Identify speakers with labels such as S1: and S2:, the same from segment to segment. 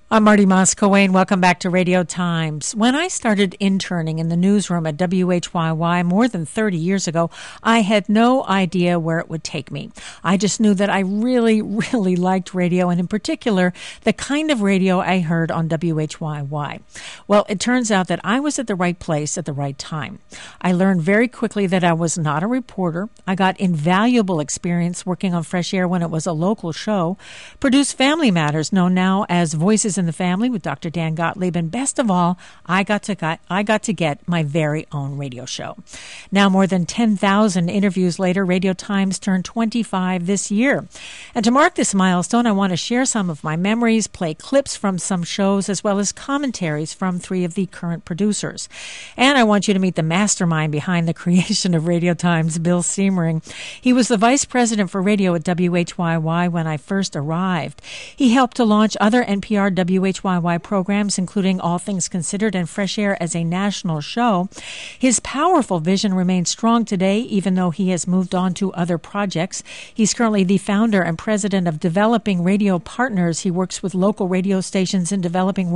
S1: I'm Marty Moss-Coane. Welcome back to Radio Times. When I started interning in the newsroom at WHYY more than 30 years ago, I had no idea where it would take me. I just knew that I really, really liked radio, and in particular, the kind of radio I heard on WHYY. Well, it turns out that I was at the right place at the right time. I learned very quickly that I was not a reporter. I got invaluable experience working on Fresh Air when it was a local show, produced Family Matters, known now as Voices in the Family with Dr. Dan Gottlieb, and best of all, I got to get my very own radio show. Now, more than 10,000 interviews later, Radio Times turned 25 this year. And to mark this milestone, I want to share some of my memories, play clips from some shows, as well as commentaries from three of the current producers. And I want you to meet the mastermind behind the creation of Radio Times, Bill Siemering. He was the vice president for radio at WHYY when I first arrived. He helped to launch other NPR WHYY programs, including All Things Considered and Fresh Air as a national show. His powerful vision remains strong today, even though he has moved on to other projects. He's currently the founder and president of Developing Radio Partners. He works with local radio stations in developing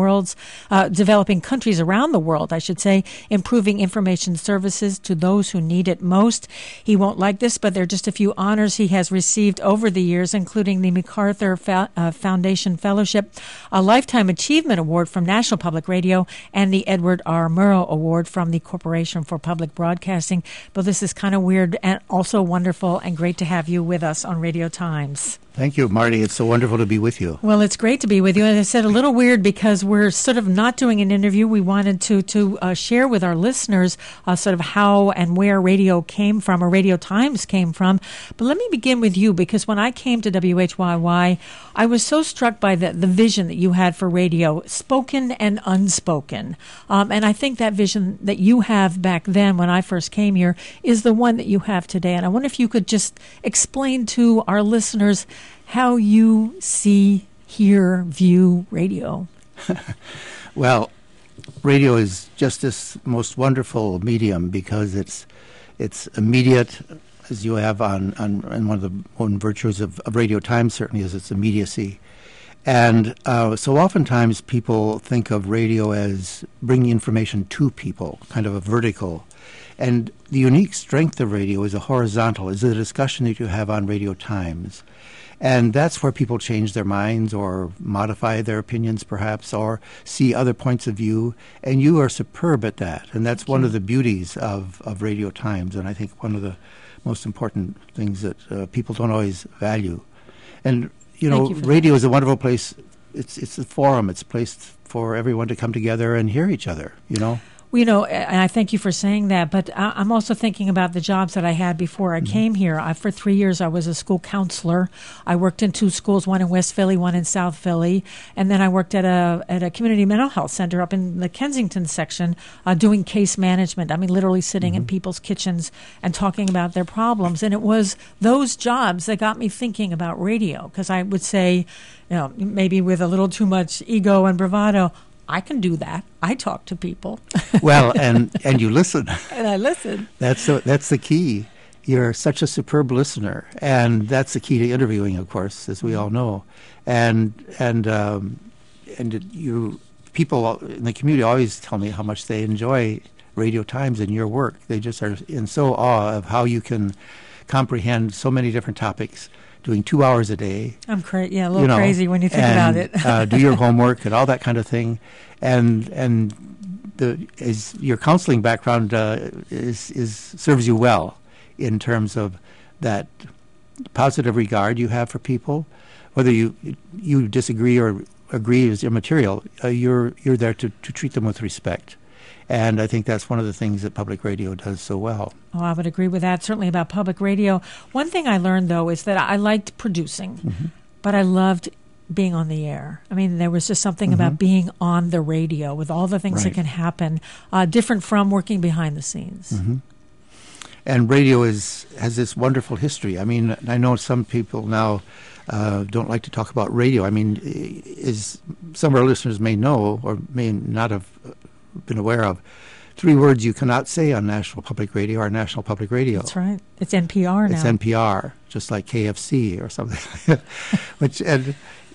S1: countries around the world, I should say, improving information services to those who need it most. He won't like this, but there are just a few honors he has received over the years, including the MacArthur Foundation Fellowship, a Lifetime Achievement Award from National Public Radio, and the Edward R. Murrow Award from the Corporation for Public Broadcasting. But this is kind of weird and also wonderful, and great to have you with us on Radio Times.
S2: Thank you, Marty. It's so wonderful to be with you.
S1: Well, it's great to be with you. And I said a little weird because we're sort of not doing an interview. We wanted to share with our listeners sort of how and where radio came from, or Radio Times came from. But let me begin with you, because when I came to WHYY, I was so struck by the vision that you had for radio, spoken and unspoken. And I think that vision that you have back then when I first came here is the one that you have today. And I wonder if you could just explain to our listeners how you see, hear, view radio.
S2: Well, radio is just this most wonderful medium because it's immediate, as you have and one of the one virtues of Radio Times certainly is its immediacy. And so oftentimes people think of radio as bringing information to people, kind of a vertical. And the unique strength of radio is a horizontal, is the discussion that you have on Radio Times. And that's where people change their minds or modify their opinions perhaps, or see other points of view. And you are superb at that. And that's one of the beauties of Radio Times, and I think one of the most important things that people don't always value. And, you know, radio is a wonderful place. It's a forum. It's a place for everyone to come together and hear each other, you know.
S1: Well, you know, and I thank you for saying that, but I'm also thinking about the jobs that I had before I came here. For 3 years, I was a school counselor. I worked in 2 schools, one in West Philly, one in South Philly, and then I worked at a community mental health center up in the Kensington section doing case management. I mean, literally sitting in people's kitchens and talking about their problems. And it was those jobs that got me thinking about radio, because I would say, you know, maybe with a little too much ego and bravado, I can do that. I talk to people.
S2: Well, and you listen.
S1: And I listen.
S2: That's the key. You're such a superb listener, and that's the key to interviewing, of course, as we all know. And people in the community always tell me how much they enjoy Radio Times and your work. They just are in so awe of how you can comprehend so many different topics, doing 2 hours a day.
S1: I'm crazy, a little crazy when you think about it.
S2: Do your homework and all that kind of thing, and your counseling background serves you well in terms of that positive regard you have for people, whether you disagree or agree is immaterial. You're there to treat them with respect. And I think that's one of the things that public radio does so well.
S1: Oh, I would agree with that, certainly about public radio. One thing I learned, though, is that I liked producing, but I loved being on the air. I mean, there was just something about being on the radio with all the things that can happen, different from working behind the scenes.
S2: And radio has this wonderful history. I mean, I know some people now don't like to talk about radio. I mean, as some of our listeners may know or may not have been aware of, 3 words you cannot say on National Public Radio are National Public Radio.
S1: That's right. It's NPR now.
S2: It's NPR, just like KFC or something. Which, and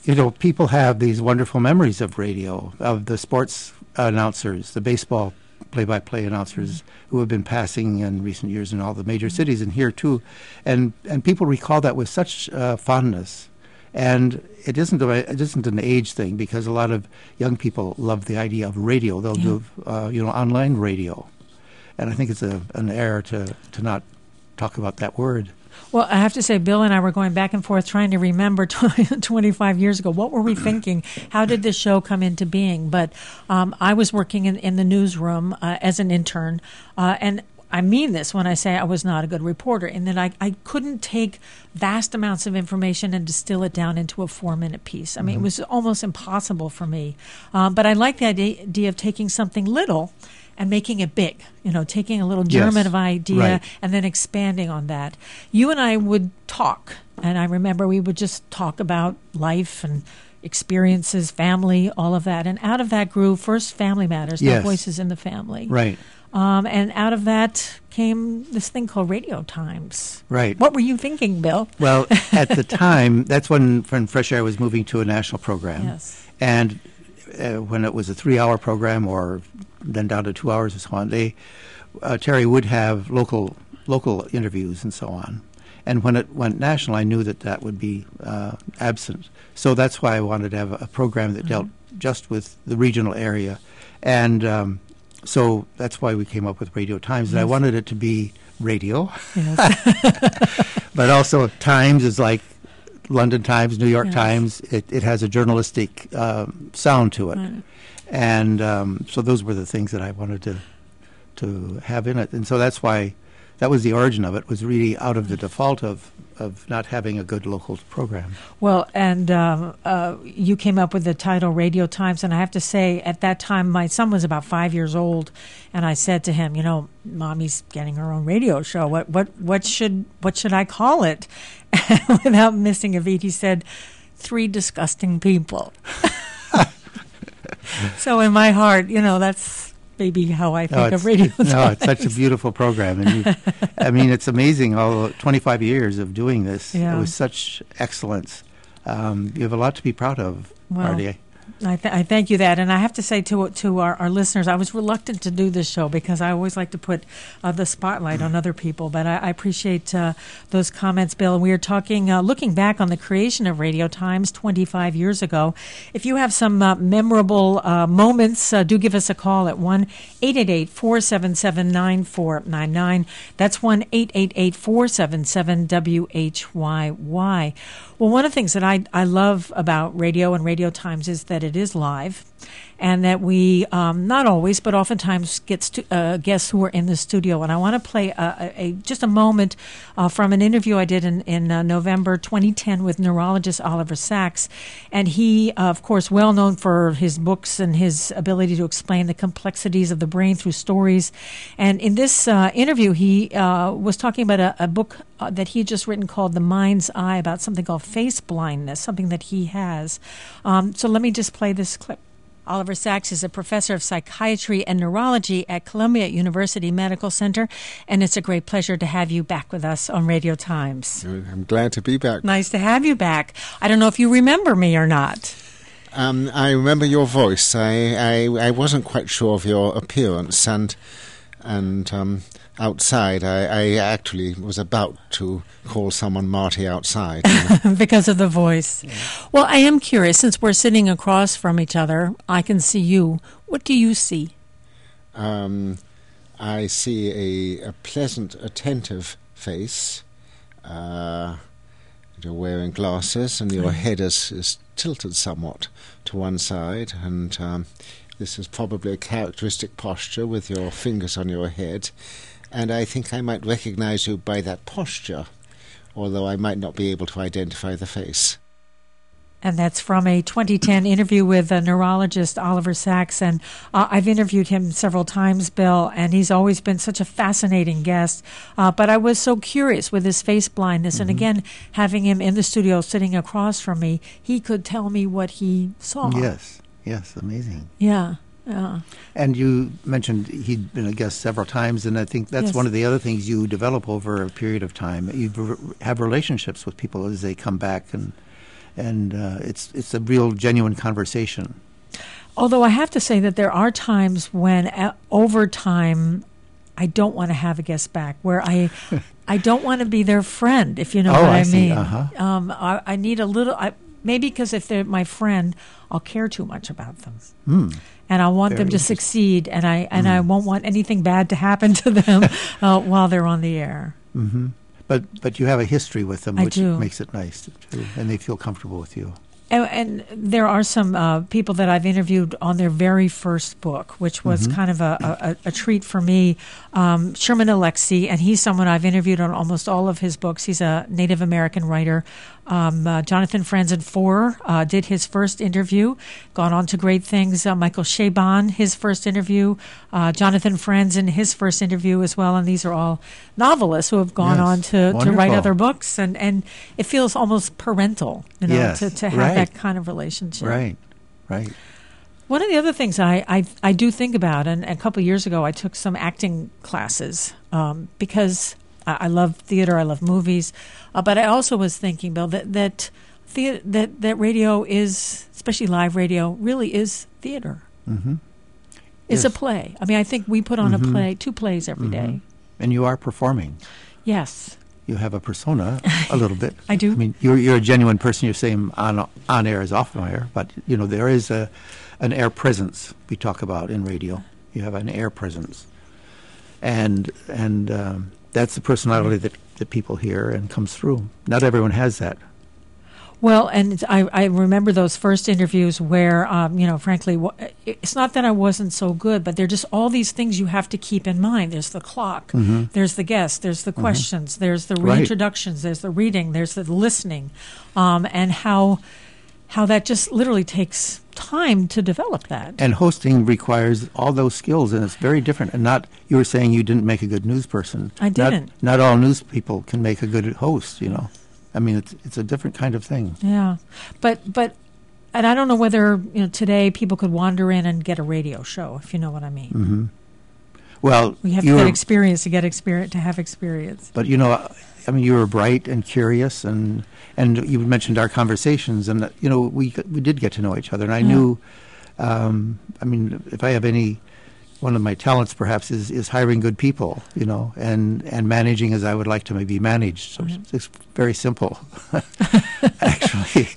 S2: people have these wonderful memories of radio, of the sports announcers, the baseball play-by-play announcers who have been passing in recent years in all the major cities and here too, and people recall that with such fondness. And it isn't an age thing, because a lot of young people love the idea of radio. They'll do online radio, and I think it's an error to not talk about that word.
S1: Well, I have to say, Bill and I were going back and forth trying to remember 25 years ago. What were we thinking? How did this show come into being? But I was working in the newsroom as an intern, and I mean this when I say I was not a good reporter, in that I couldn't take vast amounts of information and distill it down into a 4-minute piece. I mean, it was almost impossible for me. But I like the idea of taking something little and making it big, taking a little germ of idea and then expanding on that. You and I would talk, and I remember we would just talk about life and experiences, family, all of that. And out of that grew first Family Matters, No Voices in the Family.
S2: Right.
S1: And out of that came this thing called Radio Times.
S2: Right.
S1: What were you thinking, Bill?
S2: Well, at the time, that's when Fresh Air was moving to a national program.
S1: Yes.
S2: And when it was a 3-hour program, or then down to 2 hours and so on, Terry would have local interviews and so on. And when it went national, I knew that would be absent. So that's why I wanted to have a program that dealt just with the regional area. And so that's why we came up with Radio Times. And I wanted it to be radio, but also Times is like London Times, New York Times. It has a journalistic sound to it. Right. And so those were the things that I wanted to have in it. And so that's why that was the origin of it, was really out of the default of not having a good local program. Well,
S1: and you came up with the title Radio Times, and I have to say, at that time, my son was about 5 years old, and I said to him, Mommy's getting her own radio show. What should I call it? Without missing a beat, he said, 3 Disgusting People. So in my heart, that's maybe how I think of Radio Times.
S2: No, it's such a beautiful program. And it's amazing, all 25 years of doing this. It was such excellence. You have a lot to be proud of, Marty.
S1: I thank you that. And I have to say to our listeners, I was reluctant to do this show because I always like to put the spotlight on other people. But I appreciate those comments, Bill. And we are talking, looking back on the creation of Radio Times 25 years ago. If you have some memorable moments, do give us a call at 1-888-477-9499. That's 1-888-477-WHYY. Well, one of the things that I love about radio and Radio Times is that it is live, and that we not always, but oftentimes gets to guests who are in the studio. And I want to play just a moment from an interview I did in November 2010 with neurologist Oliver Sacks. And he, of course, well known for his books and his ability to explain the complexities of the brain through stories. And in this interview, he was talking about a book that he had just written called The Mind's Eye, about something called face blindness, something that he has. So let me just play this clip. Oliver Sacks is a professor of psychiatry and neurology at Columbia University Medical Center, and it's a great pleasure to have you back with us on Radio Times.
S3: I'm glad to be back.
S1: Nice to have you back. I don't know if you remember me or not.
S3: I remember your voice. I wasn't quite sure of your appearance, and outside, I actually was about to call someone Marty outside.
S1: Because of the voice. Yeah. Well, I am curious, since we're sitting across from each other, I can see you. What do you see?
S3: I see a pleasant, attentive face. You're wearing glasses, and your head is tilted somewhat to one side, and this is probably a characteristic posture with your fingers on your head. And I think I might recognize you by that posture, although I might not be able to identify the face.
S1: And that's from a 2010 interview with neurologist Oliver Sacks. And I've interviewed him several times, Bill, and he's always been such a fascinating guest. But I was so curious with his face blindness. Mm-hmm. And again, having him in the studio sitting across from me, he could tell me what he saw.
S2: Yes, amazing.
S1: Yeah.
S2: And you mentioned he'd been a guest several times, and I think that's one of the other things you develop over a period of time. You have relationships with people as they come back, and and it's a real genuine conversation.
S1: Although I have to say that there are times when over time I don't want to have a guest back, where I don't want to be their friend, if you know what I
S2: see.
S1: mean.
S2: Uh-huh.
S1: I need a little, maybe because if they're my friend, I'll care too much about them. And I want them to succeed, and I won't want anything bad to happen to them while they're on the air.
S2: Mm-hmm. But you have a history with them, which makes it nice, too, and they feel comfortable with you.
S1: And there are some people that I've interviewed on their very first book, which was kind of a treat for me. Sherman Alexie, and he's someone I've interviewed on almost all of his books. He's a Native American writer. Jonathan Franzen Foer did his first interview, gone on to great things. Michael Chabon, his first interview. Jonathan Franzen, his first interview as well. And these are all novelists who have gone on to write other books. And it feels almost parental, to have that kind of relationship.
S2: Right.
S1: One of the other things I do think about, and a couple of years ago I took some acting classes because I love theater, I love movies, but I also was thinking, Bill, that radio is, especially live radio, really is theater. Mm-hmm. It's a play. I mean, I think we put on a play, 2 plays every day. And
S2: you are performing.
S1: Yes.
S2: You have a persona a little bit.
S1: I do.
S2: I mean, you're a genuine person. You're saying on air is off air, but there is an air presence we talk about in radio. You have an air presence, and that's the personality that people hear and comes through. Not everyone has that.
S1: Well, and I remember those first interviews where, frankly, it's not that I wasn't so good, but there are just all these things you have to keep in mind. There's the clock, there's the guest, there's the questions, there's the reintroductions, there's the reading, there's the listening, and how that just literally takes time to develop that.
S2: And hosting requires all those skills, and it's very different. And you were saying you didn't make a good news person.
S1: I didn't.
S2: Not all news people can make a good host, I mean, it's a different kind of thing.
S1: Yeah, but and I don't know whether today people could wander in and get a radio show, if you know what I mean.
S2: Mm-hmm. Well,
S1: we have to get experience to get experience to have experience.
S2: But I mean, you were bright and curious, and you mentioned our conversations, and we did get to know each other, and I knew. I mean, if I have one of my talents perhaps is hiring good people, and managing as I would like to maybe managed. So it's very simple, actually.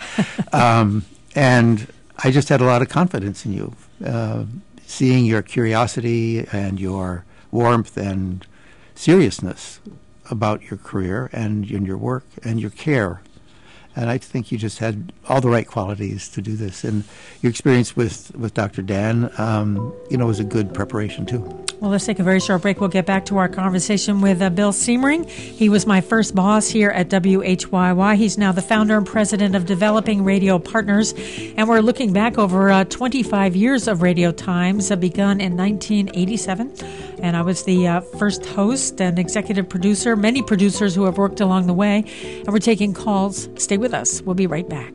S2: And I just had a lot of confidence in you, seeing your curiosity and your warmth and seriousness about your career and in your work and your care. And I think you just had all the right qualities to do this. And your experience with Dr. Dan, was a good preparation, too.
S1: Well, let's take a very short break. We'll get back to our conversation with Bill Siemering. He was my first boss here at WHYY. He's now the founder and president of Developing Radio Partners. And we're looking back over 25 years of Radio Times, begun in 1987. And I was the first host and executive producer, many producers who have worked along the way. And we're taking calls. Stay with us. We'll be right back.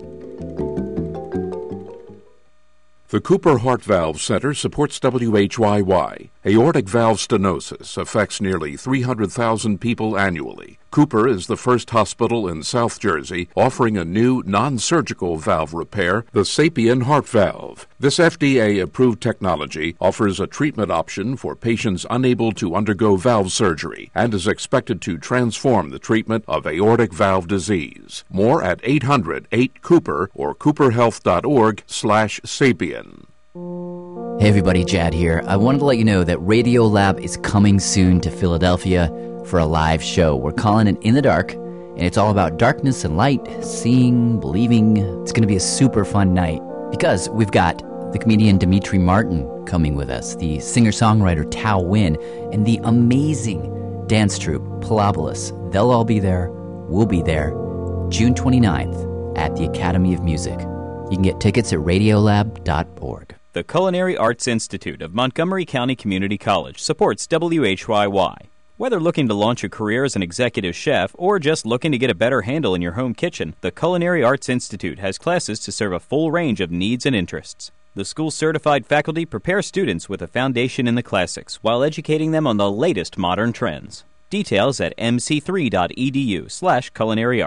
S4: The Cooper Heart Valve Center supports WHYY. Aortic valve stenosis affects nearly 300,000 people annually. Cooper is the first hospital in South Jersey offering a new non-surgical valve repair, the Sapien Heart Valve. This FDA-approved technology offers a treatment option for patients unable to undergo valve surgery and is expected to transform the treatment of aortic valve disease. More at 800-8-COOPER or cooperhealth.org/Sapien.
S5: Hey everybody, Jad here. I wanted to let you know that Radiolab is coming soon to Philadelphia for a live show. We're calling it In the Dark, and it's all about darkness and light, seeing, believing. It's going to be a super fun night because we've got the comedian Dimitri Martin coming with us, the singer-songwriter Tao Win, and the amazing dance troupe Palabolas. They'll all be there. We'll be there. June 29th at the Academy of Music. You can get tickets at radiolab.org.
S6: The Culinary Arts Institute of Montgomery County Community College supports WHYY. Whether looking to launch a career as an executive chef or just looking to get a better handle in your home kitchen, the Culinary Arts Institute has classes to serve a full range of needs and interests. The school's certified faculty prepare students with a foundation in the classics while educating them on the latest modern trends. Details at mc3.edu/culinary arts.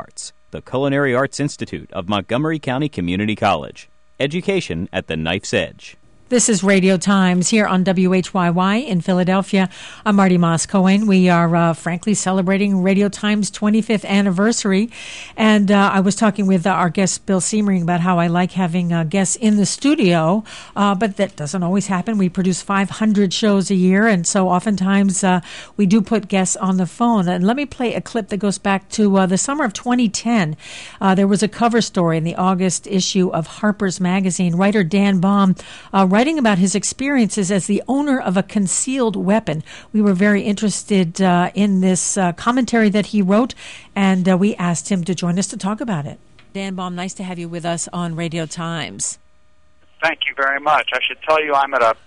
S6: the Culinary Arts Institute of Montgomery County Community College. Education at the knife's edge.
S1: This is Radio Times here on WHYY in Philadelphia. I'm Marty Moss-Cohen. We are frankly celebrating Radio Times' 25th anniversary. And I was talking with our guest, Bill Siemering, about how I like having guests in the studio, but that doesn't always happen. We produce 500 shows a year, and so oftentimes we do put guests on the phone. And let me play a clip that goes back to the summer of 2010. There was a cover story in the August issue of Harper's Magazine. Writer Dan Baum writing about his experiences as the owner of a concealed weapon. We were very interested in this commentary that he wrote, and we asked him to join us to talk about it. Dan Baum, nice to have you with us on Radio Times.
S7: Thank you very much. I should tell you I'm at a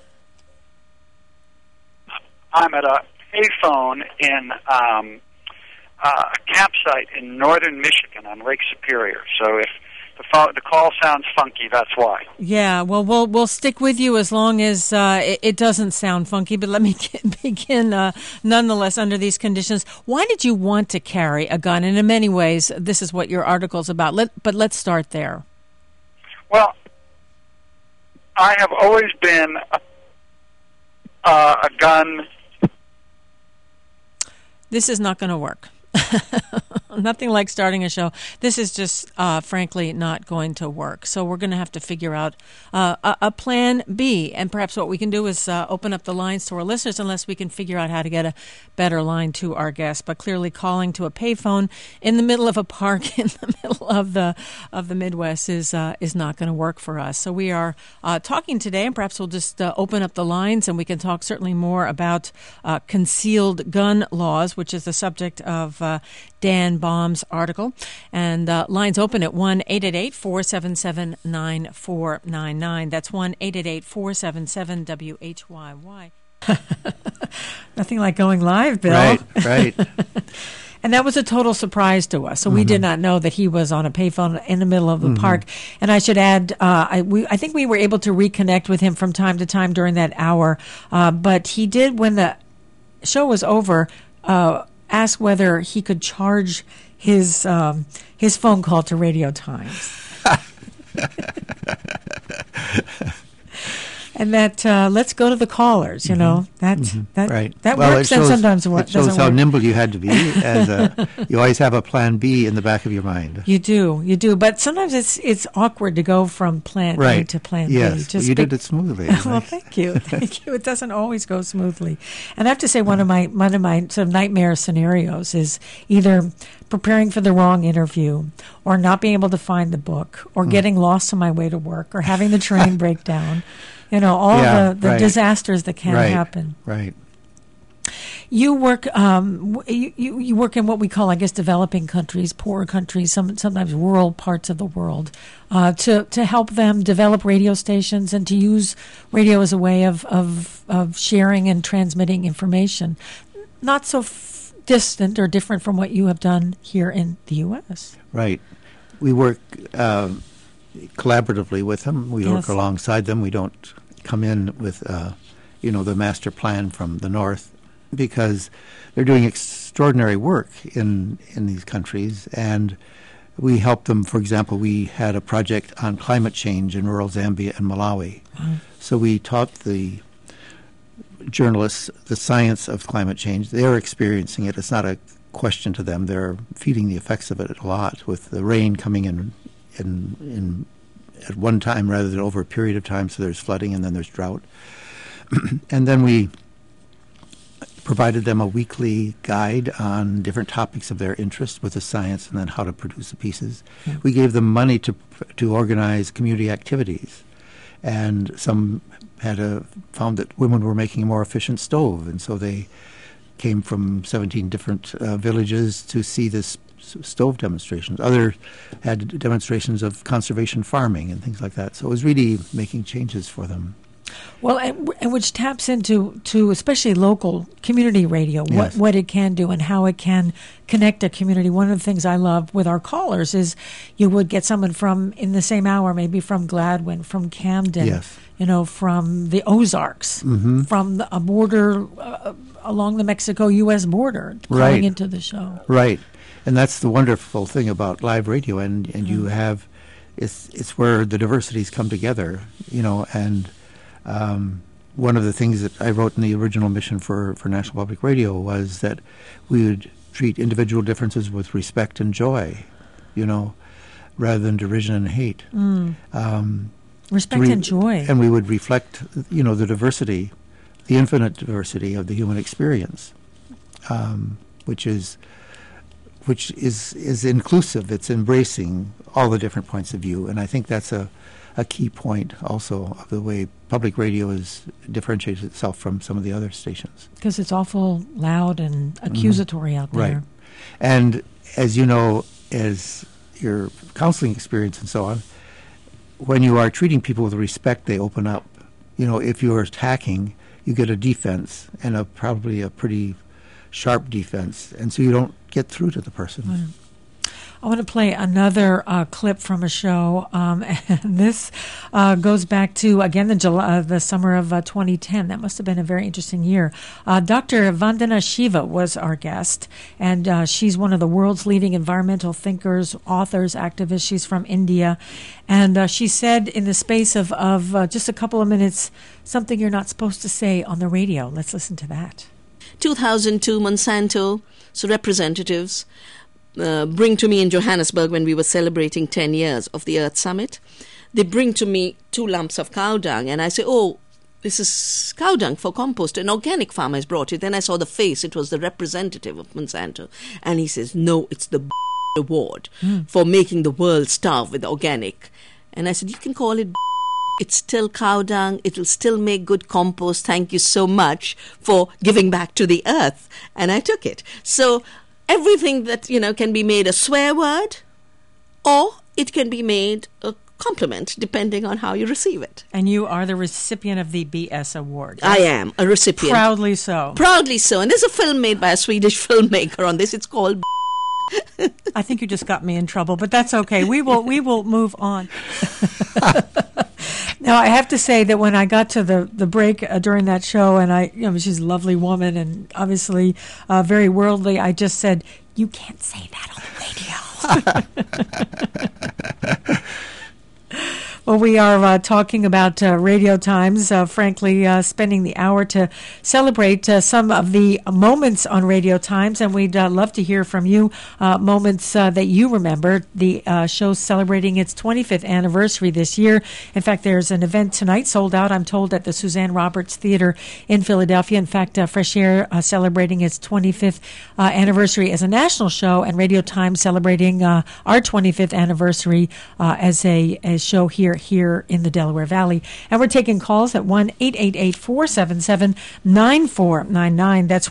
S7: payphone in a campsite in northern Michigan on Lake Superior. So if the call sounds funky, that's why.
S1: Yeah, well, we'll stick with you as long as it doesn't sound funky, but let me begin nonetheless under these conditions. Why did you want to carry a gun? And in many ways, this is what your article's about, but let's start there.
S7: Well, I have always been a gun...
S1: This is not going to work. Nothing like starting a show. This is just, frankly, not going to work. So we're going to have to figure out a plan B. And perhaps what we can do is open up the lines to our listeners unless we can figure out how to get a better line to our guests. But clearly calling to a payphone in the middle of a park in the middle of the Midwest is not going to work for us. So we are talking today, and perhaps we'll just open up the lines and we can talk certainly more about concealed gun laws, which is the subject of Dan Baum's article. And lines open at 1-888-477-9499. That's 1-888-477-WHYY. Nothing like going live, Bill.
S2: Right.
S1: And that was a total surprise to us. So we did not know that he was on a payphone in the middle of the park. And I should add, I think we were able to reconnect with him from time to time during that hour. But he did, when the show was over, ask whether he could charge his phone call to Radio Times. And that let's go to the callers. You know that
S2: right.
S1: That
S2: well,
S1: works. And sometimes it
S2: shows
S1: doesn't
S2: how
S1: work.
S2: nimble you had to be. You always have a plan B in the back of your mind.
S1: You do. But sometimes it's awkward to go from plan A to plan
S2: yes.
S1: B.
S2: Yes, you did it smoothly.
S1: Well, thank you. It doesn't always go smoothly. And I have to say, one of my sort of nightmare scenarios is either preparing for the wrong interview, or not being able to find the book, or getting lost on my way to work, or having the train break down. You know, all the disasters that can happen.
S2: Right.
S1: You work you work in what we call, I guess, developing countries, poorer countries, sometimes rural parts of the world, to help them develop radio stations and to use radio as a way of sharing and transmitting information. Not so distant or different from what you have done here in the U.S.
S2: Right. We work collaboratively with them. We work alongside them. We don't come in with, the master plan from the north, because they're doing extraordinary work in these countries, and we help them. For example, we had a project on climate change in rural Zambia and Malawi. So we taught the journalists the science of climate change. They're experiencing it. It's not a question to them. They're feeling the effects of it a lot, with the rain coming in at one time rather than over a period of time, so there's flooding and then there's drought. And then we provided them a weekly guide on different topics of their interest with the science and then how to produce the pieces. We gave them money to organize community activities, and some had found that women were making a more efficient stove, and so they came from 17 different villages to see this stove demonstrations. Others had demonstrations of conservation farming and things like that. So it was really making changes for them.
S1: Well, and which taps into especially local community radio, what it can do and how it can connect a community. One of the things I love with our callers is you would get someone from, in the same hour, maybe from Gladwin, from Camden, from the Ozarks, from a border along the Mexico-U.S. border, calling into the show.
S2: Right. And that's the wonderful thing about live radio, and you have, it's where the diversities come together, and one of the things that I wrote in the original mission for National Public Radio was that we would treat individual differences with respect and joy, rather than derision and hate.
S1: Respect and joy.
S2: And we would reflect, the diversity, the infinite diversity of the human experience, which is inclusive. It's embracing all the different points of view, and I think that's a key point also of the way public radio differentiates itself from some of the other stations.
S1: Because it's awful loud and accusatory out there.
S2: Right. And as you know, as your counseling experience and so on, when you are treating people with respect, they open up. If you are attacking, you get a defense, and probably a pretty sharp defense, and so you don't get through to the person.
S1: Right. I want to play another clip from a show. And this goes back to, again, the summer of 2010. That must have been a very interesting year. Dr. Vandana Shiva was our guest, and she's one of the world's leading environmental thinkers, authors, activists. She's from India. And she said in the space of just a couple of minutes, something you're not supposed to say on the radio. Let's listen to that.
S8: 2002, Monsanto's representatives bring to me in Johannesburg when we were celebrating 10 years of the Earth Summit. They bring to me 2 lumps of cow dung, and I say, oh, this is cow dung for compost. An organic farmer has brought it. Then I saw the face. It was the representative of Monsanto. And he says, no, it's the award for making the world starve with organic. And I said, you can call it it's still cow dung. It'll still make good compost. Thank you so much for giving back to the earth. And I took it. So everything that, can be made a swear word, or it can be made a compliment, depending on how you receive it.
S1: And you are the recipient of the BS Award.
S8: I am a recipient.
S1: Proudly so.
S8: Proudly so. And there's a film made by a Swedish filmmaker on this. It's called
S1: I think you just got me in trouble, but that's okay. We will move on. Now, I have to say that when I got to the break during that show, and she's a lovely woman and obviously very worldly, I just said, you can't say that on the radio. Well, we are talking about Radio Times, frankly, spending the hour to celebrate some of the moments on Radio Times, and we'd love to hear from you, moments that you remember. The show's celebrating its 25th anniversary this year. In fact, there's an event tonight, sold out, I'm told, at the Suzanne Roberts Theater in Philadelphia. In fact, Fresh Air celebrating its 25th anniversary as a national show, and Radio Times celebrating our 25th anniversary as a show here in the Delaware Valley. And we're taking calls at 1-888-477-9499. That's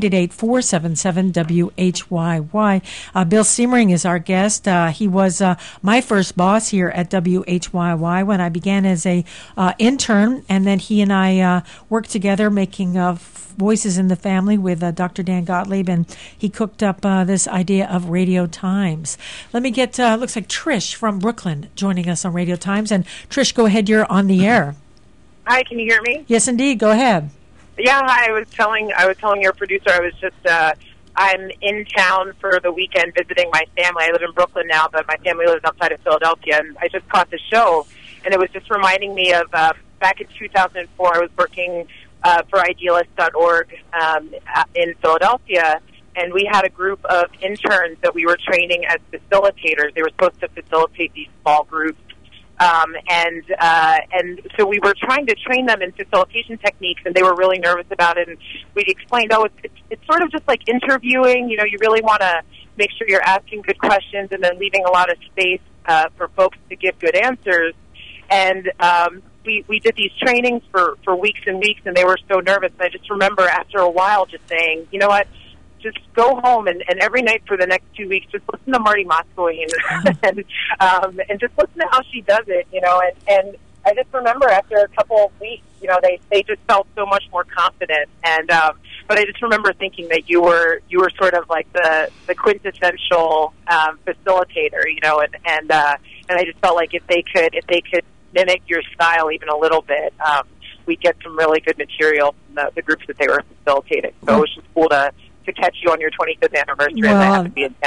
S1: 1-888-477-WHYY. Bill Siemering is our guest. He was my first boss here at WHYY when I began as a intern, and then he and I worked together making Voices in the Family with Dr. Dan Gottlieb, and he cooked up this idea of Radio Times. Let me get, looks like Trish from Brooklyn joining us on Radio Times. And Trish, go ahead, you're on the air.
S9: Hi, can you hear me?
S1: Yes, indeed. Go ahead.
S9: Yeah, hi. I was telling your producer I was just, I'm in town for the weekend visiting my family. I live in Brooklyn now, but my family lives outside of Philadelphia, and I just caught the show, and it was just reminding me of back in 2004, I was working for Idealist.org in Philadelphia, and we had a group of interns that we were training as facilitators. They were supposed to facilitate these small groups, and so we were trying to train them in facilitation techniques, and they were really nervous about it. And we explained, it's sort of just like interviewing. You really want to make sure you're asking good questions and then leaving a lot of space for folks to give good answers. And we did these trainings for weeks and weeks, and they were so nervous. And I just remember after a while just saying, you know what, just go home and every night for the next 2 weeks, just listen to Marty Moskowitz and just listen to how she does it, And I just remember after a couple of weeks, they just felt so much more confident. And but I just remember thinking that you were sort of like the quintessential facilitator, and I just felt like if they could mimic your style even a little bit, we'd get some really good material from the groups that they were facilitating. So it was just cool to catch you on your 25th anniversary, and I happened to be in town.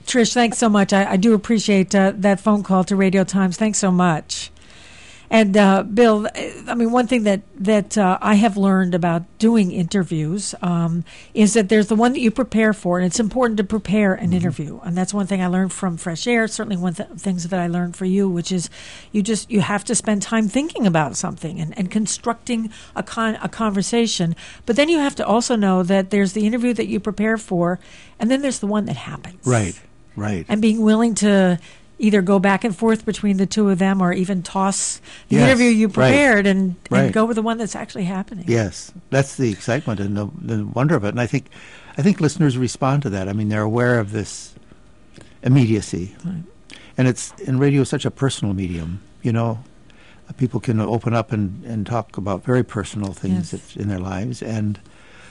S1: Trish, thanks so much. I do appreciate that phone call to Radio Times. Thanks so much. And Bill, I mean, one thing that I have learned about doing interviews is that there's the one that you prepare for, and it's important to prepare an interview. And that's one thing I learned from Fresh Air. Certainly, one things that I learned for you, which is you have to spend time thinking about something and constructing a conversation. But then you have to also know that there's the interview that you prepare for, and then there's the one that happens.
S2: Right.
S1: And being willing to either go back and forth between the two of them, or even toss the interview you prepared and go with the one that's actually happening.
S2: Yes, that's the excitement and the wonder of it. And I think listeners respond to that. I mean, they're aware of this immediacy, and radio is such a personal medium. You know, people can open up and talk about very personal things in their lives, and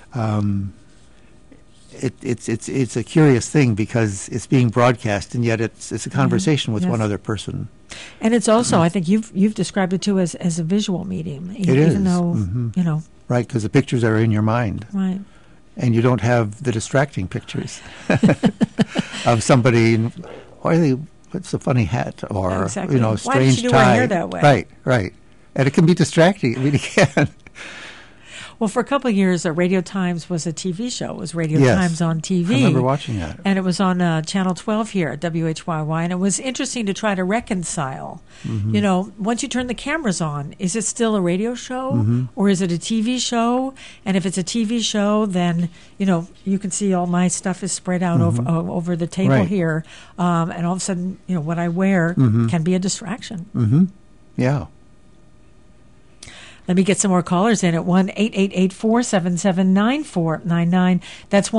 S2: It's a curious thing because it's being broadcast, and yet it's a conversation with one other person.
S1: And it's also, I think you've described it too as a visual medium.
S2: It is,
S1: even though you know,
S2: right? Because the pictures are in your mind,
S1: right?
S2: And you don't have the distracting pictures of somebody. What's a funny hat, or
S1: exactly.
S2: You know,
S1: Why did
S2: strange
S1: she do
S2: tie?
S1: her hair that way?
S2: Right, and it can be distracting. I mean, it can.
S1: Well, for a couple of years, Radio Times was a TV show. It was Radio Times on TV.
S2: I remember watching that.
S1: And it was on Channel 12 here at WHYY. And it was interesting to try to reconcile. You know, once you turn the cameras on, is it still a radio show or is it a TV show? And if it's a TV show, then, you know, you can see all my stuff is spread out over the table here. And all of a sudden, you know, what I wear can be a distraction.
S2: Yeah.
S1: Let me get some more callers in at 1-888-477-9499. That's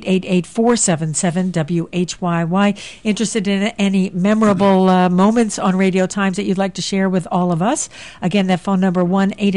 S1: 1-888-477-WHYY. Interested in any memorable moments on Radio Times that you'd like to share with all of us? Again, that phone number,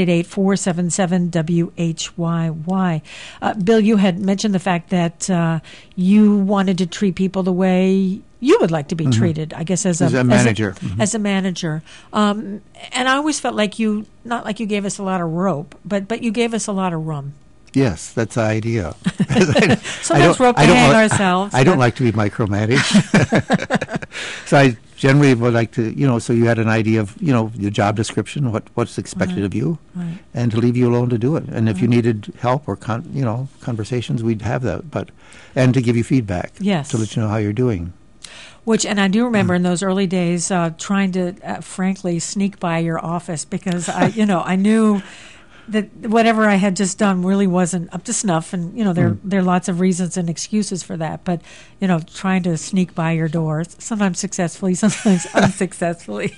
S1: 1-888-477-WHYY. Bill, you had mentioned the fact that you wanted to treat people the way you would like to be treated, I guess, as a
S2: manager.
S1: As a manager. And I always felt like not like you gave us a lot of rope, but you gave us a lot of room.
S2: Yes, that's the idea.
S1: Sometimes rope to hang ourselves.
S2: I don't like to be micromanaged. So I generally would like to, you know, so you had an idea of, you know, your job description, what's expected of you, and to leave you alone to do it. And if you needed help or, conversations, we'd have that. And to give you feedback.
S1: Yes.
S2: To let you know how you're doing.
S1: And I do remember in those early days trying to, frankly, sneak by your office because I knew that whatever I had just done really wasn't up to snuff, and there are lots of reasons and excuses for that. But trying to sneak by your door, sometimes successfully, sometimes unsuccessfully.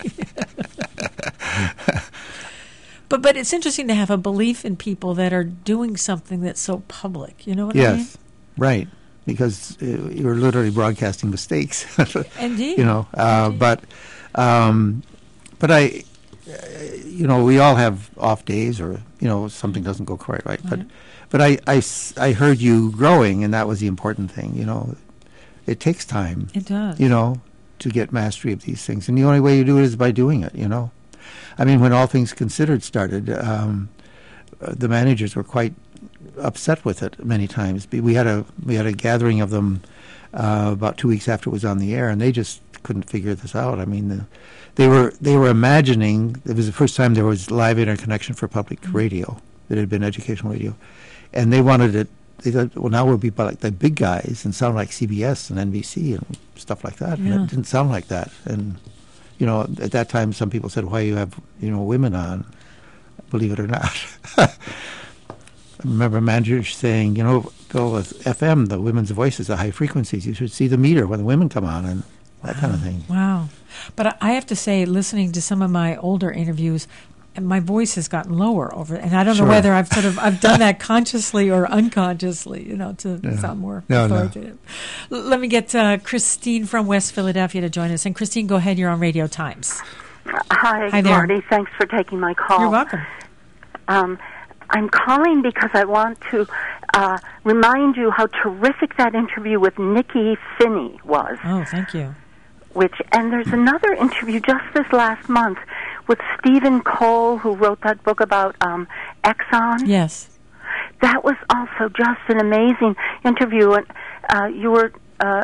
S1: But it's interesting to have a belief in people that are doing something that's so public. You know what I mean?
S2: Yes, right. Because you're literally broadcasting mistakes.
S1: Indeed.
S2: Indeed. But I, we all have off days, or something doesn't go quite right. But I heard you growing, and that was the important thing. It takes time.
S1: It does.
S2: To get mastery of these things, and the only way you do it is by doing it. I mean, when All Things Considered started, the managers were quite upset with it many times. We had a gathering of them about 2 weeks after it was on the air, and they just couldn't figure this out. I mean, they were imagining it was the first time there was live interconnection for public radio. That had been educational radio, and they wanted it. They thought, well, now we'll be like the big guys and sound like CBS and NBC and stuff like that.
S1: Yeah.
S2: And it didn't sound like that. And at that time, some people said, "Why you have women on?" Believe it or not. I remember managers saying, Bill, with FM, the women's voices, the high frequencies, you should see the meter when the women come on and that kind of thing.
S1: Wow. But I have to say, listening to some of my older interviews, my voice has gotten lower and I don't know whether I've done that consciously or unconsciously, to sound more authoritative. No. Let me get Christine from West Philadelphia to join us. And Christine, go ahead. You're on Radio Times.
S10: Hi
S1: there.
S10: Marty. Thanks for taking my call.
S1: You're welcome.
S10: I'm calling because I want to remind you how terrific that interview with Nikki Finney was.
S1: Oh, thank you.
S10: And there's another interview just this last month with Stephen Cole, who wrote that book about Exxon.
S1: Yes.
S10: That was also just an amazing interview. And you were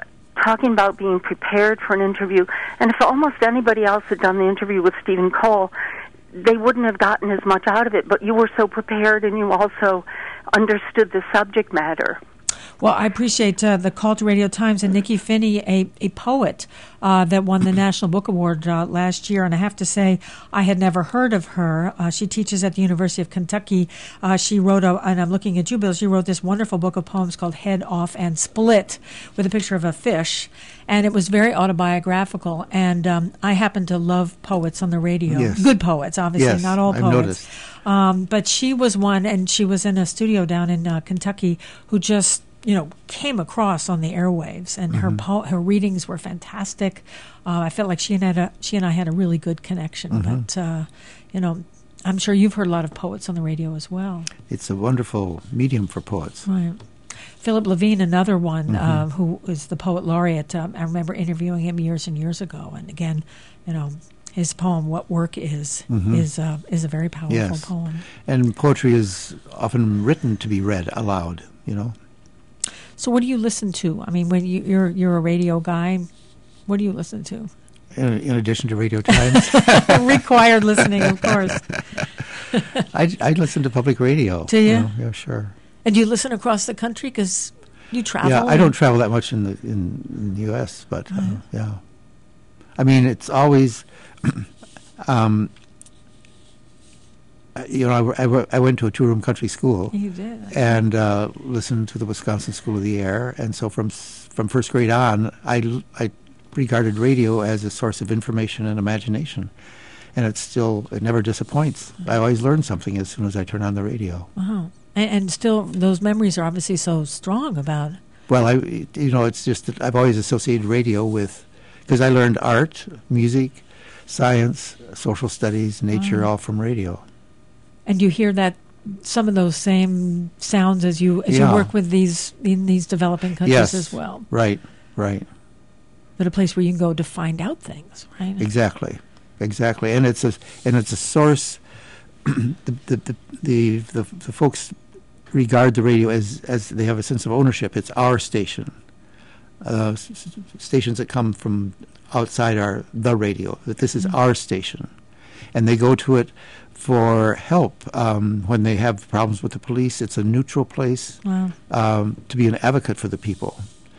S10: talking about being prepared for an interview. And if almost anybody else had done the interview with Stephen Cole, they wouldn't have gotten as much out of it. But you were so prepared, and you also understood the subject matter.
S1: Well, I appreciate the call to Radio Times and Nikki Finney, a poet that won the National Book Award last year. And I have to say, I had never heard of her. She teaches at the University of Kentucky. She wrote, and I'm looking at you, Bill, she wrote this wonderful book of poems called Head Off and Split with a picture of a fish. And it was very autobiographical. And I happen to love poets on the radio.
S2: Yes.
S1: Good poets, obviously,
S2: Yes,
S1: not all
S2: I've
S1: poets.
S2: noticed.
S1: But she was one, and she was in a studio down in Kentucky, who just came across on the airwaves, and her readings were fantastic. I felt like she and I had a really good connection. But I'm sure you've heard a lot of poets on the radio as well.
S2: It's a wonderful medium for poets.
S1: Right. Philip Levine, another one who is the poet laureate. I remember interviewing him years and years ago, and again, his poem "What Work Is" is a very powerful poem.
S2: And poetry is often written to be read aloud.
S1: So what do you listen to? I mean, when you're a radio guy, what do you listen to?
S2: In addition to Radio Times.
S1: Required listening, of course.
S2: I listen to public radio.
S1: Do you?
S2: Yeah, sure.
S1: And do you listen across the country? Because you travel.
S2: Yeah, I don't travel that much in the U.S., but yeah. I mean, it's always... I went to a two-room country school.
S1: You did.
S2: And listened to the Wisconsin School of the Air. And so from first grade on, I regarded radio as a source of information and imagination. And it never disappoints. I always learn something as soon as I turn on the radio.
S1: Wow. And still, those memories are obviously so strong about...
S2: Well, it's just that I've always associated radio with... Because I learned art, music, science, social studies, nature, all from radio.
S1: And you hear that some of those same sounds as you work with in these developing countries as well.
S2: Right.
S1: But a place where you can go to find out things, right?
S2: Exactly, and it's a source. the folks regard the radio as they have a sense of ownership. It's our station. Stations that come from outside are the radio. That this is our station, and they go to it for help when they have problems with the police. It's a neutral place to be an advocate for the people.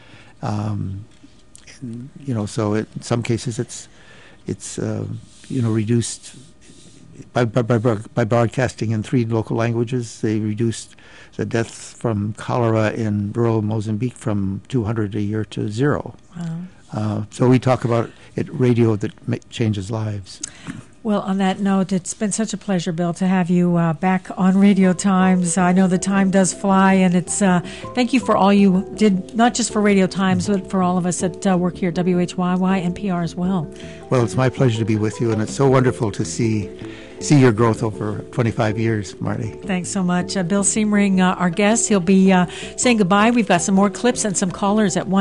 S2: So in some cases it's reduced by broadcasting in 3 local languages. They reduced the deaths from cholera in rural Mozambique from 200 a year to 0. Wow. So we talk about it, radio that changes lives.
S1: Well, on that note, it's been such a pleasure, Bill, to have you back on Radio Times. I know the time does fly, and it's thank you for all you did, not just for Radio Times, but for all of us that work here at WHYY and PR as well.
S2: Well, it's my pleasure to be with you, and it's so wonderful to see your growth over 25 years, Marty.
S1: Thanks so much. Bill Siemering, our guest. He'll be saying goodbye. We've got some more clips and some callers at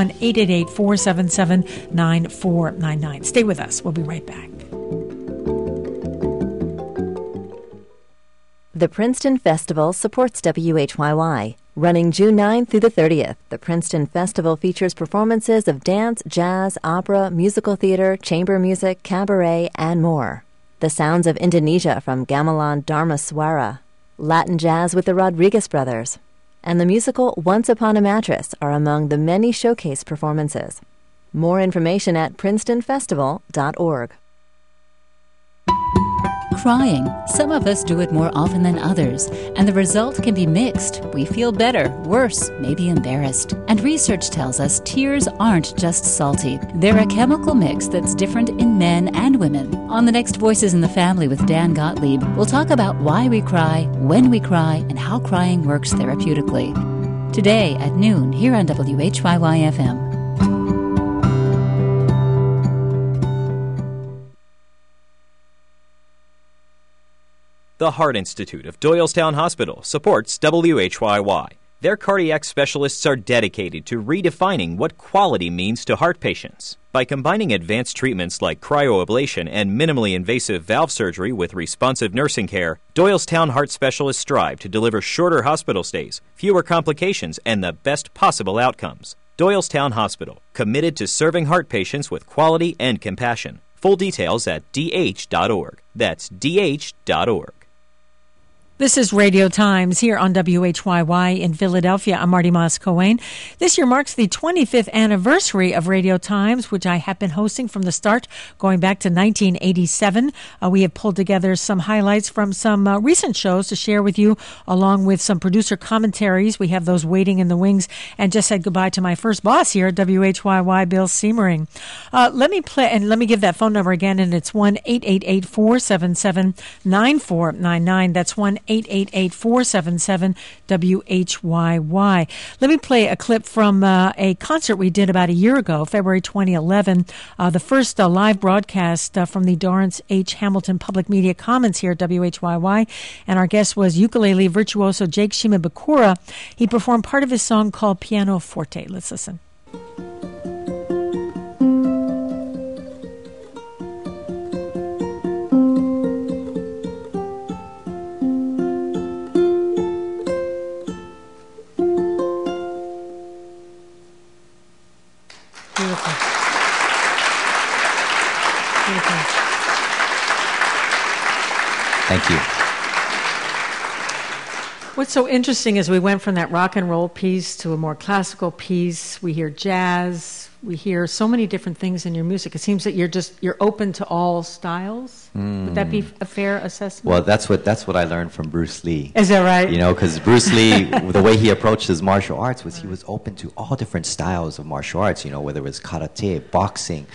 S1: 1-888-477-9499. Stay with us. We'll be right back.
S11: The Princeton Festival supports WHYY. Running June 9th through the 30th, the Princeton Festival features performances of dance, jazz, opera, musical theater, chamber music, cabaret, and more. The sounds of Indonesia from Gamelan Dharmaswara, Latin jazz with the Rodriguez Brothers, and the musical Once Upon a Mattress are among the many showcase performances. More information at princetonfestival.org.
S12: Crying. Some of us do it more often than others, and the result can be mixed. We feel better, worse, maybe embarrassed. And research tells us tears aren't just salty. They're a chemical mix that's different in men and women. On the next Voices in the Family with Dan Gottlieb, we'll talk about why we cry, when we cry, and how crying works therapeutically. Today at noon here on WHYY-FM.
S6: The Heart Institute of Doylestown Hospital supports WHYY. Their cardiac specialists are dedicated to redefining what quality means to heart patients. By combining advanced treatments like cryoablation and minimally invasive valve surgery with responsive nursing care, Doylestown heart specialists strive to deliver shorter hospital stays, fewer complications, and the best possible outcomes. Doylestown Hospital, committed to serving heart patients with quality and compassion. Full details at dh.org. That's dh.org.
S1: This is Radio Times here on WHYY in Philadelphia. I'm Marty Moss-Coane. This year marks the 25th anniversary of Radio Times, which I have been hosting from the start, going back to 1987. We have pulled together some highlights from some recent shows to share with you, along with some producer commentaries. We have those waiting in the wings, and just said goodbye to my first boss here at WHYY, Bill Siemering. Let me give that phone number again, and it's 1-888-477-9499. That's 1-888-477-WHYY. Let me play a clip from a concert we did about a year ago, February 2011, the first live broadcast from the Dorrance H. Hamilton Public Media Commons here at WHYY, and our guest was ukulele virtuoso Jake Shimabukuro. He performed part of his song called Piano Forte. Let's listen.
S13: Thank you.
S1: What's so interesting is we went from that rock and roll piece to a more classical piece. We hear jazz. We hear so many different things in your music. It seems that you're open to all styles. Would that be a fair assessment?
S13: Well, that's what I learned from Bruce Lee.
S1: Is that right?
S13: You know, because Bruce Lee, the way he approached his martial arts was he was open to all different styles of martial arts. You know, whether it was karate, boxing,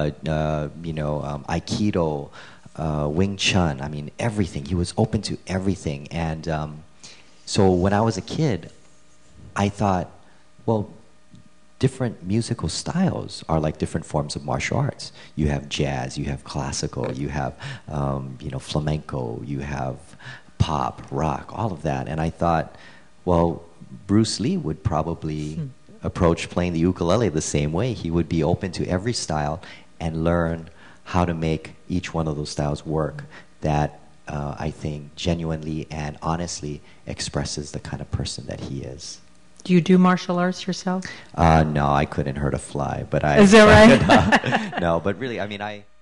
S13: aikido, Wing Chun. I mean, everything. He was open to everything. And so when I was a kid, I thought, well, different musical styles are like different forms of martial arts. You have jazz, you have classical, you have flamenco, you have pop, rock, all of that. And I thought, well, Bruce Lee would probably approach playing the ukulele the same way. He would be open to every style and learn how to make each one of those styles work. That I think genuinely and honestly expresses the kind of person that he is.
S1: Do you do martial arts yourself?
S13: No, I couldn't hurt a fly, but I...
S1: Is that right?
S13: No, but really, I mean,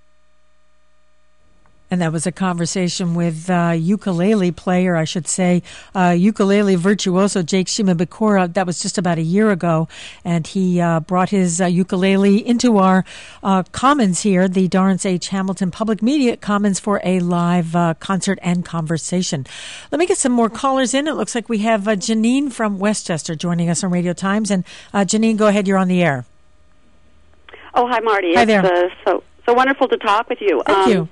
S1: And that was a conversation with ukulele player, I should say, ukulele virtuoso Jake Shimabukuro. That was just about a year ago, and he brought his ukulele into our commons here, the Dorrance H. Hamilton Public Media Commons, for a live concert and conversation. Let me get some more callers in. It looks like we have Janine from Westchester joining us on Radio Times. And Janine, go ahead. You're on the air.
S14: Oh, hi, Marty.
S1: Hi there.
S14: It's so wonderful to talk with you.
S1: Thank you.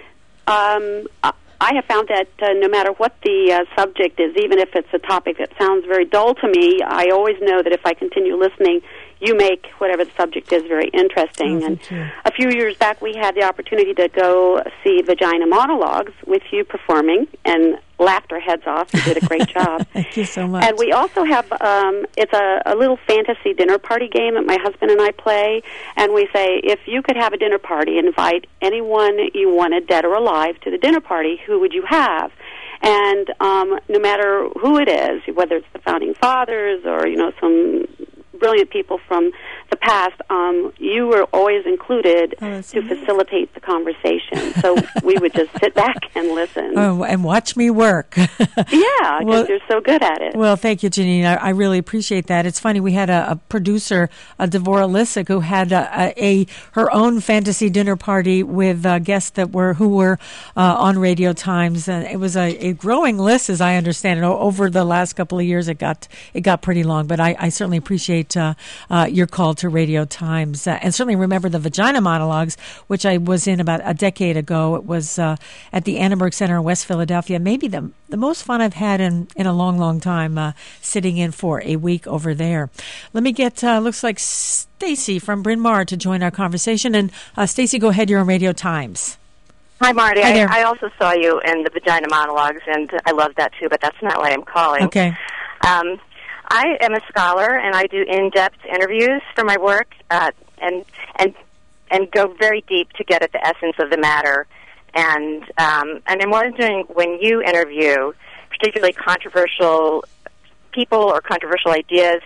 S14: I have found that no matter what the subject is, even if it's a topic that sounds very dull to me, I always know that if I continue listening, you make whatever the subject is very interesting. And a few years back, we had the opportunity to go see Vagina Monologues with you performing and laughed our heads off. You did a great job.
S1: Thank you so much.
S14: And we also have, it's a little fantasy dinner party game that my husband and I play. And we say, if you could have a dinner party, invite anyone you wanted, dead or alive, to the dinner party, who would you have? And no matter who it is, whether it's the Founding Fathers or, some brilliant people from the past, you were always included to facilitate the conversation. So we would just sit back and listen.
S1: Oh, and watch me work.
S14: Yeah, because you're so good at it.
S1: Well, thank you, Janine. I really appreciate that. It's funny, we had a producer, Devorah Lissick, who had her own fantasy dinner party with guests who were on Radio Times, and it was a growing list, as I understand it. Over the last couple of years, it got pretty long, but I certainly appreciate your call to Radio Times, and certainly remember the Vagina Monologues, which I was in about a decade ago. It was at the Annenberg Center in West Philadelphia. Maybe the most fun I've had in a long, long time, sitting in for a week over there. Let me get looks like Stacy from Bryn Mawr to join our conversation. And Stacy, go ahead. You're on Radio Times.
S15: Hi, Marty.
S1: Hi there.
S15: I also saw you in the Vagina Monologues, and I love that too. But that's not why I'm calling.
S1: Okay.
S15: I am a scholar, and I do in-depth interviews for my work, and go very deep to get at the essence of the matter. And I'm wondering, when you interview particularly controversial people or controversial ideas,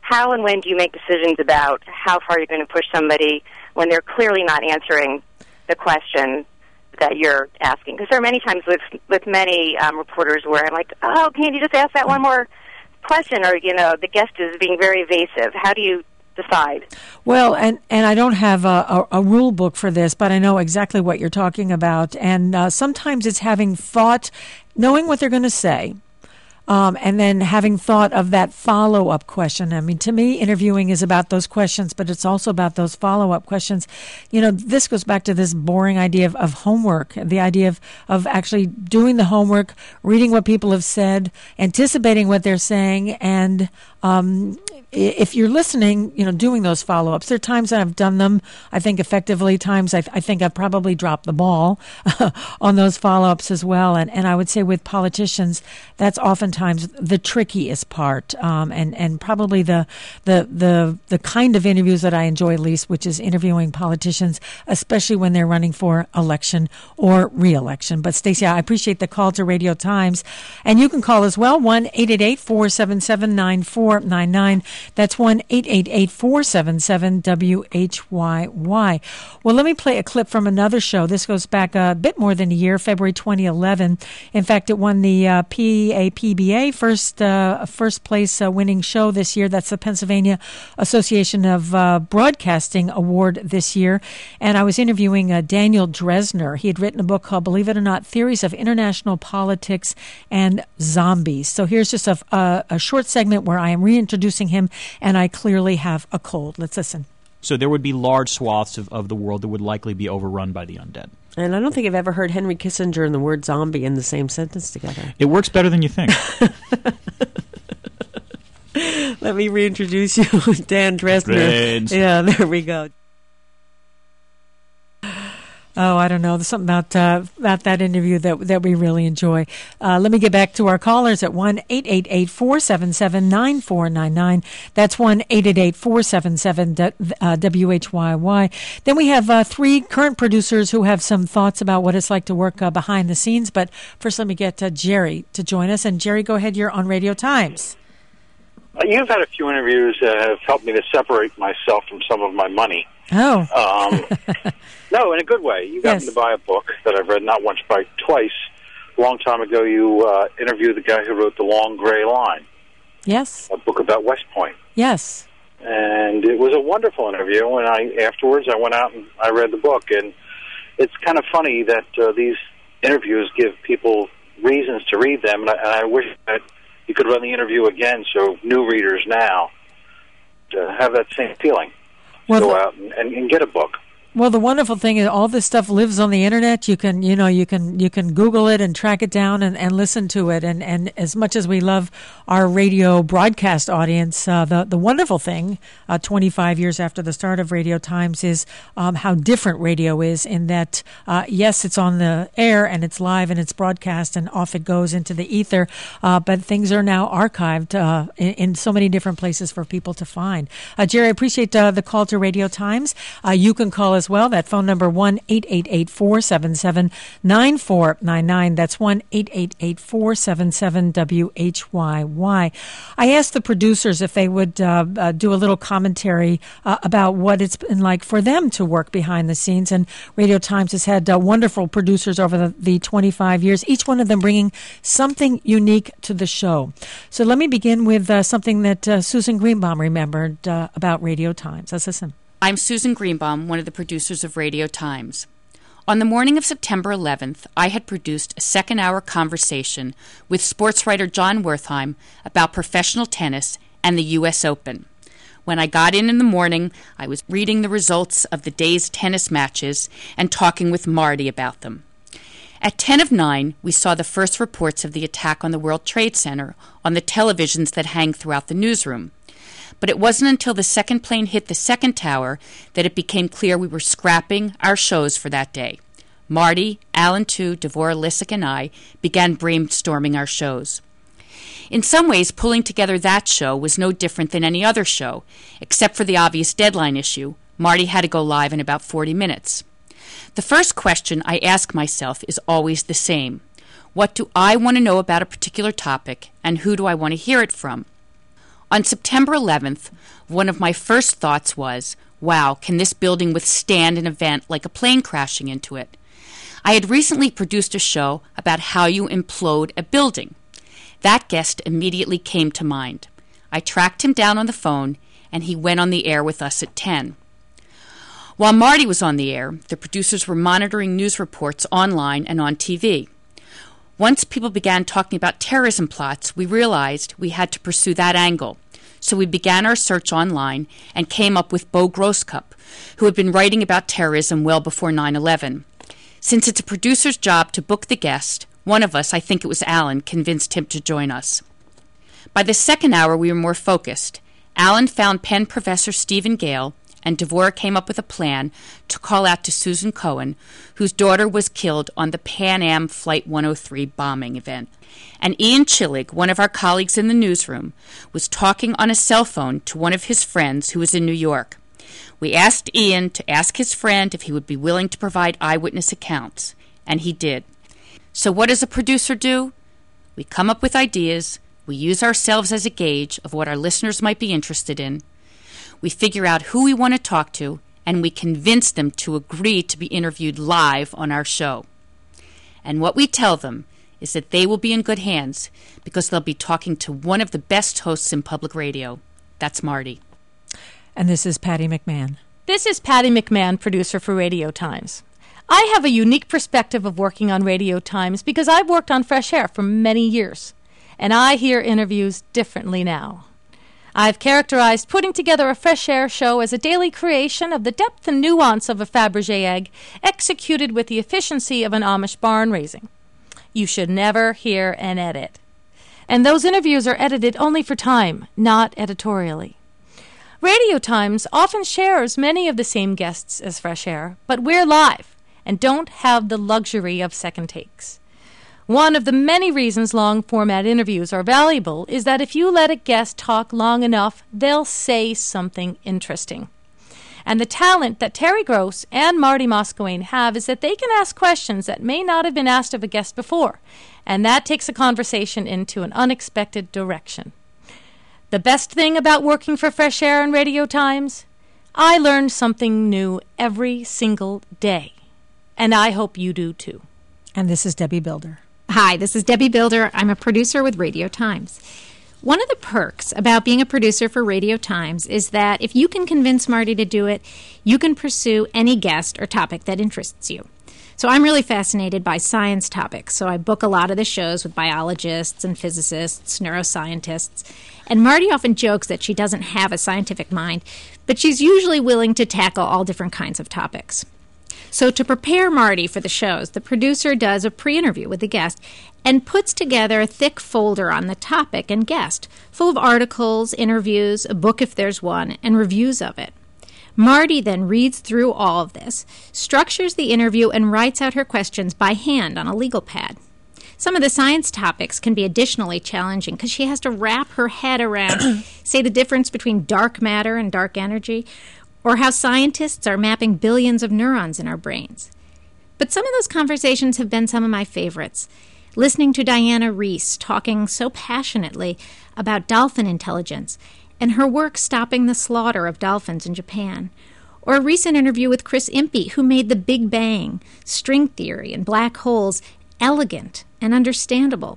S15: how and when do you make decisions about how far you're going to push somebody when they're clearly not answering the question that you're asking? Because there are many times with many reporters where I'm like, oh, can you just ask that one more question? Or, the guest is being very evasive. How do you decide?
S1: Well, and I don't have a rule book for this, but I know exactly what you're talking about. And sometimes it's having thought, knowing what they're going to say, and then having thought of that follow-up question. I mean, to me, interviewing is about those questions, but it's also about those follow-up questions. This goes back to this boring idea of homework, the idea of actually doing the homework, reading what people have said, anticipating what they're saying, and if you're listening, doing those follow-ups. There are times that I've done them, I think, effectively. Times I think I've probably dropped the ball on those follow-ups as well. And I would say with politicians, that's oftentimes the trickiest part, and probably the kind of interviews that I enjoy least, which is interviewing politicians, especially when they're running for election or re-election. But Stacey, I appreciate the call to Radio Times, and you can call as well, 1-888-477-9499. That's 1-888-477-WHYY. Well, let me play a clip from another show. This goes back a bit more than a year, February 2011. In fact, it won the PAPBA first place winning show this year. That's the Pennsylvania Association of Broadcasting Award this year. And I was interviewing Daniel Dresner. He had written a book called, believe it or not, Theories of International Politics and Zombies. So here's just a short segment where I am reintroducing him, and I clearly have a cold. Let's listen.
S16: So there would be large swaths of the world that would likely be overrun by the undead.
S17: And I don't think I've ever heard Henry Kissinger and the word zombie in the same sentence together.
S16: It works better than you think.
S17: Let me reintroduce you, Dan Dresner.
S16: Brains.
S17: Yeah, there we go.
S1: Oh, I don't know. There's something about that interview that we really enjoy. Let me get back to our callers at 1-888-477-9499. That's 1-888-477-WHYY. Then we have three current producers who have some thoughts about what it's like to work behind the scenes. But first, let me get Jerry to join us. And Jerry, go ahead. You're on Radio Times.
S18: You've had a few interviews that have helped me to separate myself from some of my money.
S1: Oh.
S18: No, in a good way. You got me to buy a book that I've read not once, but twice. A long time ago, you interviewed the guy who wrote The Long Gray Line.
S1: Yes.
S18: A book about West Point.
S1: Yes.
S18: And it was a wonderful interview, and afterwards I went out and I read the book. And it's kind of funny that these interviews give people reasons to read them, and I wish that you could run the interview again so new readers now have that same feeling. Go out and get a book.
S1: Well, the wonderful thing is all this stuff lives on the internet. You can Google it and track it down and listen to it. And as much as we love our radio broadcast audience, the wonderful thing, 25 years after the start of Radio Times, is how different radio is in that, yes, it's on the air and it's live and it's broadcast and off it goes into the ether. But things are now archived in so many different places for people to find. Jerry, I appreciate the call to Radio Times. You can call as well. That phone number, 1-888-477-9499. That's 1-888-477-WHYY. I asked the producers if they would do a little commentary about what it's been like for them to work behind the scenes. And Radio Times has had wonderful producers over the 25 years, each one of them bringing something unique to the show. So let me begin with something that Susan Greenbaum remembered about Radio Times. Let's listen.
S19: I'm Susan Greenbaum, one of the producers of Radio Times. On the morning of September 11th, I had produced a second-hour conversation with sports writer John Wertheim about professional tennis and the U.S. Open. When I got in the morning, I was reading the results of the day's tennis matches and talking with Marty about them. At 10 of 9, we saw the first reports of the attack on the World Trade Center on the televisions that hang throughout the newsroom. But it wasn't until the second plane hit the second tower that it became clear we were scrapping our shows for that day. Marty, Alan Tu, Devorah Lissick, and I began brainstorming our shows. In some ways, pulling together that show was no different than any other show, except for the obvious deadline issue. Marty had to go live in about 40 minutes. The first question I ask myself is always the same. What do I want to know about a particular topic, and who do I want to hear it from? On September 11th, one of my first thoughts was, wow, can this building withstand an event like a plane crashing into it? I had recently produced a show about how you implode a building. That guest immediately came to mind. I tracked him down on the phone, and he went on the air with us at 10. While Marty was on the air, the producers were monitoring news reports online and on TV. Once people began talking about terrorism plots, we realized we had to pursue that angle. So we began our search online and came up with Bo Grosscup, who had been writing about terrorism well before 9/11. Since it's a producer's job to book the guest, one of us, I think it was Alan, convinced him to join us. By the second hour, we were more focused. Alan found Penn Professor Stephen Gale, and Devorah came up with a plan to call out to Susan Cohen, whose daughter was killed on the Pan Am Flight 103 bombing event. And Ian Chillig, one of our colleagues in the newsroom, was talking on a cell phone to one of his friends who was in New York. We asked Ian to ask his friend if he would be willing to provide eyewitness accounts, and he did. So what does a producer do? We come up with ideas, we use ourselves as a gauge of what our listeners might be interested in, we figure out who we want to talk to, and we convince them to agree to be interviewed live on our show. And what we tell them is that they will be in good hands because they'll be talking to one of the best hosts in public radio. That's Marty.
S1: And this is Patty McMahon.
S20: This is Patty McMahon, producer for Radio Times. I have a unique perspective of working on Radio Times because I've worked on Fresh Air for many years, and I hear interviews differently now. I've characterized putting together a Fresh Air show as a daily creation of the depth and nuance of a Fabergé egg, executed with the efficiency of an Amish barn raising. You should never hear an edit. And those interviews are edited only for time, not editorially. Radio Times often shares many of the same guests as Fresh Air, but we're live and don't have the luxury of second takes. One of the many reasons long-format interviews are valuable is that if you let a guest talk long enough, they'll say something interesting. And the talent that Terry Gross and Marty Moscowane have is that they can ask questions that may not have been asked of a guest before, and that takes a conversation into an unexpected direction. The best thing about working for Fresh Air and Radio Times? I learn something new every single day. And I hope you do too.
S1: And this is Debbie Builder.
S21: Hi, this is Debbie Builder. I'm a producer with Radio Times. One of the perks about being a producer for Radio Times is that if you can convince Marty to do it, you can pursue any guest or topic that interests you. So I'm really fascinated by science topics, so I book a lot of the shows with biologists and physicists, neuroscientists. And Marty often jokes that she doesn't have a scientific mind, but she's usually willing to tackle all different kinds of topics. So to prepare Marty for the shows, the producer does a pre-interview with the guest and puts together a thick folder on the topic and guest, full of articles, interviews, a book if there's one, and reviews of it. Marty then reads through all of this, structures the interview, and writes out her questions by hand on a legal pad. Some of the science topics can be additionally challenging because she has to wrap her head around, say, the difference between dark matter and dark energy, or how scientists are mapping billions of neurons in our brains. But some of those conversations have been some of my favorites. Listening to Diana Reiss talking so passionately about dolphin intelligence and her work stopping the slaughter of dolphins in Japan, or a recent interview with Chris Impey, who made the Big Bang, string theory, and black holes elegant and understandable,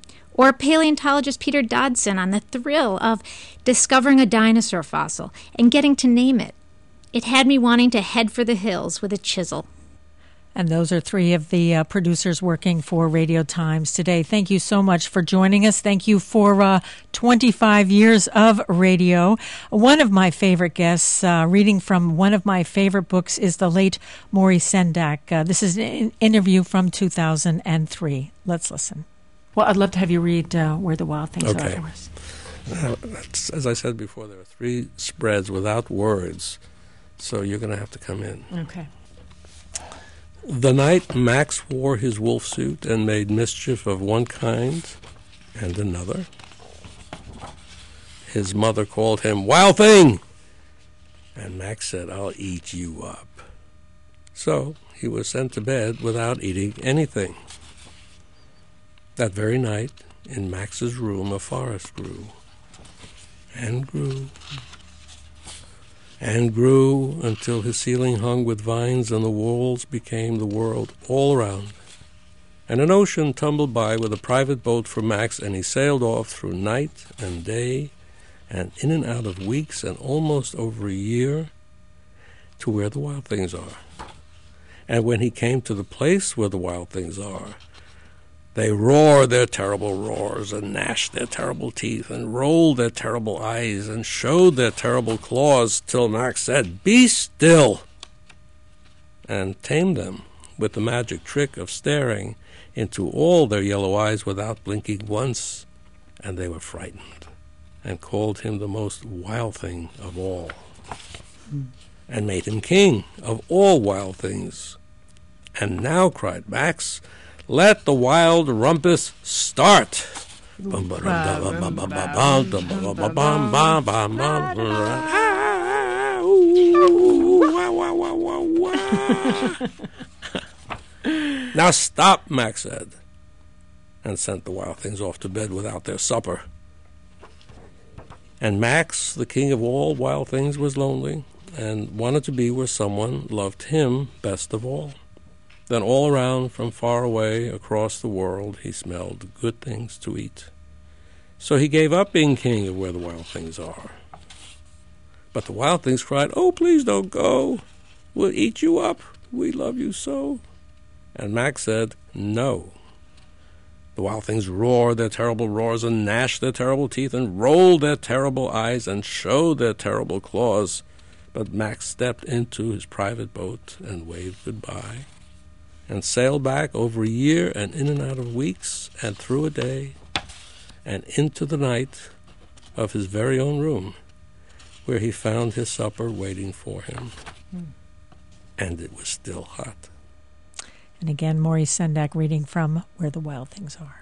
S21: or paleontologist Peter Dodson on the thrill of discovering a dinosaur fossil and getting to name it. It had me wanting to head for the hills with a chisel.
S1: And those are three of the producers working for Radio Times today. Thank you so much for joining us. Thank you for 25 years of radio. One of my favorite guests, reading from one of my favorite books, is the late Maury Sendak. This is an interview from 2003. Let's listen. Well, I'd love to have you read Where the Wild Things
S22: Okay.
S1: Are.
S22: As I said before, there are 3 spreads without words, so you're going to have to come in.
S1: Okay.
S22: The night Max wore his wolf suit and made mischief of one kind and another, his mother called him Wild Thing, and Max said, I'll eat you up. So he was sent to bed without eating anything. That very night, in Max's room, a forest grew, and grew and grew until his ceiling hung with vines and the walls became the world all around. And an ocean tumbled by with a private boat for Max, and he sailed off through night and day and in and out of weeks and almost over a year to where the wild things are. And when he came to the place where the wild things are, they roared their terrible roars and gnashed their terrible teeth and rolled their terrible eyes and showed their terrible claws till Max said, "Be still," and tamed them with the magic trick of staring into all their yellow eyes without blinking once, and they were frightened and called him the most wild thing of all and made him king of all wild things. And now, cried Max, let the wild rumpus start. Now stop, Max said, and sent the wild things off to bed without their supper. And Max, the king of all wild things, was lonely and wanted to be where someone loved him best of all. Then all around, from far away across the world, he smelled good things to eat. So he gave up being king of where the wild things are. But the wild things cried, "Oh, please don't go. We'll eat you up. We love you so." And Max said, "No." The wild things roared their terrible roars and gnashed their terrible teeth and rolled their terrible eyes and showed their terrible claws. But Max stepped into his private boat and waved goodbye and sailed back over a year and in and out of weeks and through a day and into the night of his very own room, where he found his supper waiting for him. And it was still hot.
S1: And again, Maurice Sendak reading from Where the Wild Things Are.